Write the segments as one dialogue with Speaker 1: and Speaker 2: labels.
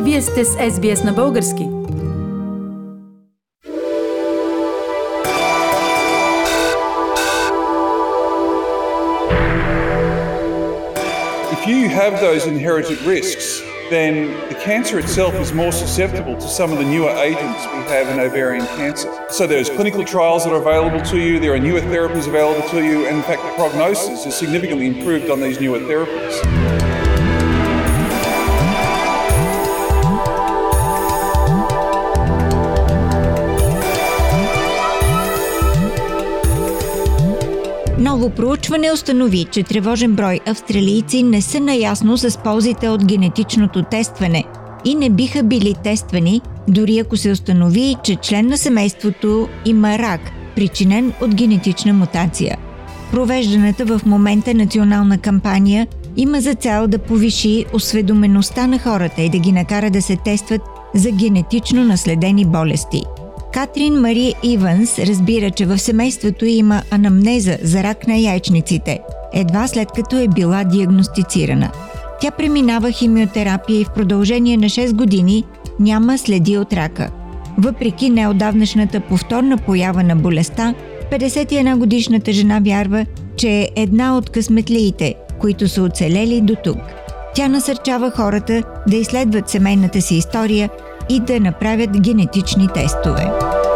Speaker 1: Вие сте с SBS на български.
Speaker 2: If you have those inherited risks, then the cancer itself is more susceptible to some of the newer agents we have in ovarian cancer. So there's clinical trials that are available to you, there are newer therapies available to you, and in fact the prognosis is significantly improved on these newer therapies.
Speaker 3: Ново проучване установи, че тревожен брой австралийци не са наясно с ползите от генетичното тестване и не биха били тествани, дори ако се установи, че член на семейството има рак, причинен от генетична мутация. Провежданата в момента национална кампания има за цел да повиши осведомеността на хората и да ги накара да се тестват за генетично наследени болести. Катрин Мари Иванс разбира, че в семейството има анамнеза за рак на яйчниците, едва след като е била диагностицирана. Тя преминава химиотерапия и в продължение на 6 години няма следи от рака. Въпреки неотдавнашната повторна поява на болестта, 51-годишната жена вярва, че е една от късметлиите, които са оцелели до тук. Тя насърчава хората да изследват семейната си история и да направят генетични тестове.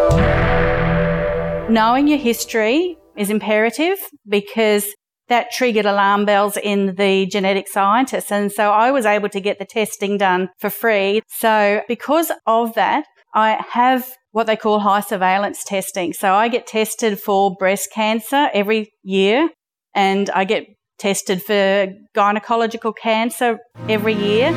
Speaker 4: Knowing your history is imperative because that triggered alarm bells in the genetic scientists, and so I was able to get the testing done for free. So because of that, I have what they call high surveillance testing. So I get tested for breast cancer every year, and I get tested for gynecological cancer every year.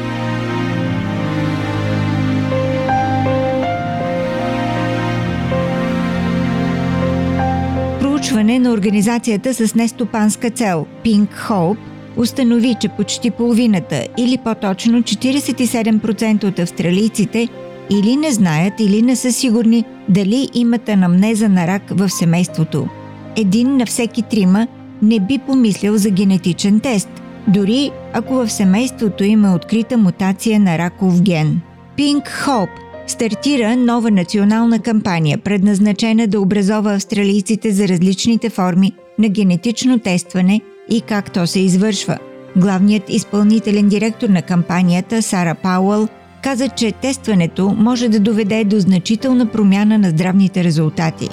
Speaker 3: Проучване на организацията с нестопанска цел Pink Hope установи, че почти половината, или по-точно 47% от австралийците или не знаят, или не са сигурни дали имат анамнеза на рак в семейството. Един на всеки 3 не би помислил за генетичен тест, дори ако в семейството има открита мутация на раков ген. Pink Hope стартира нова национална кампания, предназначена да образова австралийците за различните форми на генетично тестване и как то се извършва. Главният изпълнителен директор на кампанията, Сара Пауъл, каза, че тестването може да доведе до значителна промяна на здравните резултати.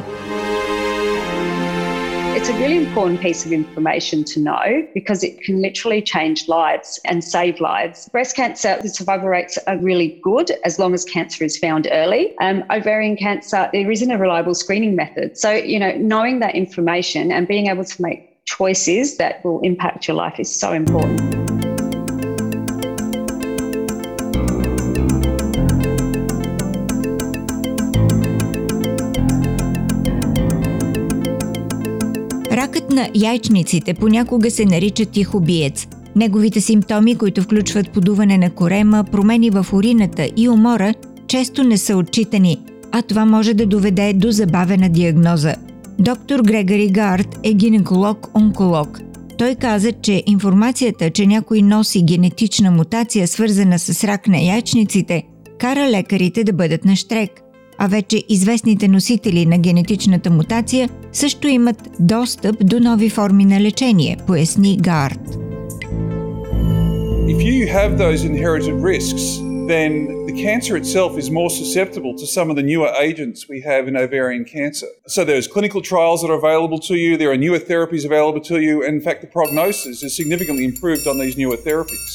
Speaker 5: It's a really important piece of information to know because it can literally change lives and save lives. Breast cancer, the survival rates are really good as long as cancer is found early. Ovarian cancer, there isn't a reliable screening method. So, knowing that information and being able to make choices that will impact your life is so important.
Speaker 3: Ракът на яйчниците понякога се нарича тих убиец. Неговите симптоми, които включват подуване на корема, промени в урината и умора, често не са отчитани, а това може да доведе до забавена диагноза. Доктор Грегори Гард е гинеколог-онколог. Той каза, че информацията, че някой носи генетична мутация, свързана с рак на яйчниците, кара лекарите да бъдат на щрек. А вече известните носители на генетичната мутация също имат достъп до нови форми на лечение, поясни Гард.
Speaker 2: If you have those inherited risks, then the cancer itself is more susceptible to some of the newer agents we have in ovarian cancer. So there's clinical trials that are available to you, there are newer therapies available to you, and in fact the prognosis is significantly improved on these newer therapies.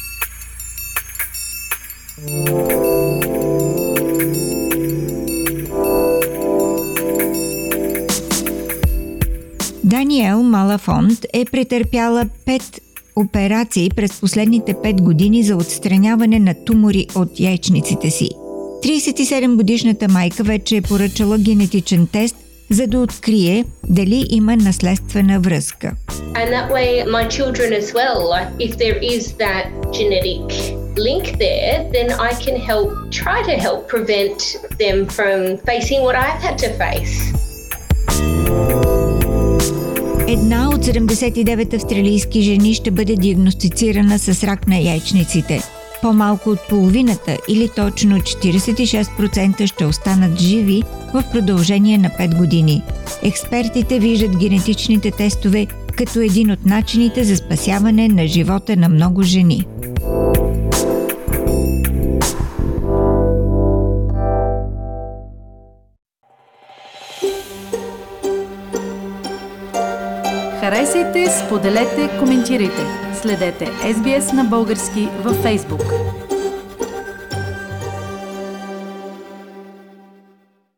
Speaker 3: Даниел Малафонт е претърпяла 5 операции през последните 5 години за отстраняване на тумори от яйчниците си. 37-годишната майка вече е поръчала генетичен тест, за да открие дали има наследствена връзка.
Speaker 6: And that way my children as well, like if there is that genetic link there, then I can try to help prevent them from facing what I've had to face.
Speaker 3: Една от 79 австралийски жени ще бъде диагностицирана с рак на яйчниците. по-малко от половината или точно 46% ще останат живи в продължение на 5 години. Експертите виждат генетичните тестове като един от начините за спасяване на живота на много жени.
Speaker 1: Харесайте, споделете, коментирайте. Следете SBS на български във Facebook.